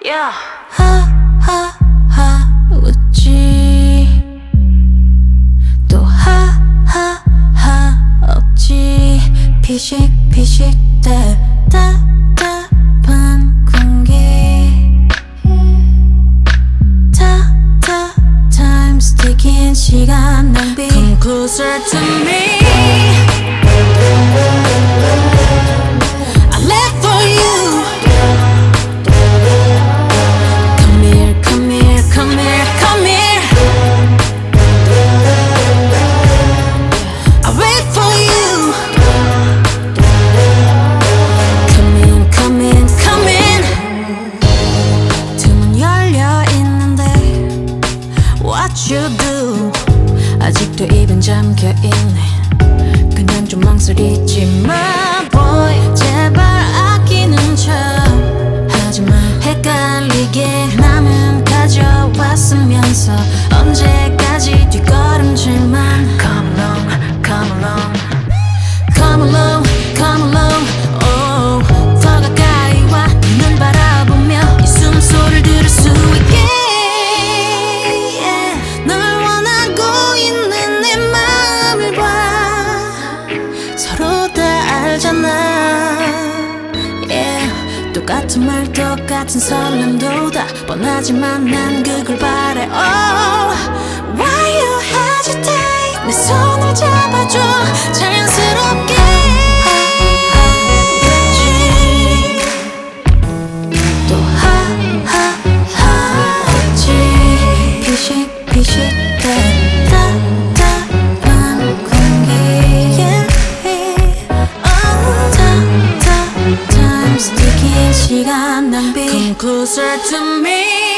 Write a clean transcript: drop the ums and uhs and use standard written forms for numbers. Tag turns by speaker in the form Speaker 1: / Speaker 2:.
Speaker 1: Yeah.
Speaker 2: 하하하 웃지 또 하하하 억지 피식피식 답답한 공기 Time's ticking 시간 낭비 Come closer to me I live for you Come here, come here, come here, come here I wait for you Come in, come in, come in 틈은 열려 있는데 What you do 아직도 입은 잠겨 있네 그냥 좀 망설이지 마 boy 제발 아끼는 척 하지마 헷갈리게 남은 가져왔으면서 언제까지 뒷걸음질만 Come along, come along Come along, come along oh, 더 가까이 와 눈을 바라보며 이 숨소리를 들을 수 있게 yeah. 널 원하고 있는 내 마음을 봐 서로 다 알잖아 yeah. 똑같은 말 똑같은 설렘도 다 뻔하지만 난 그걸 바래 oh, Why you hesitate 내 손을 잡아줘 자연스럽게 또 하하하지 피식피식 답답한 공기 yeah. Time's ticking 시간 낭비 Come closer to me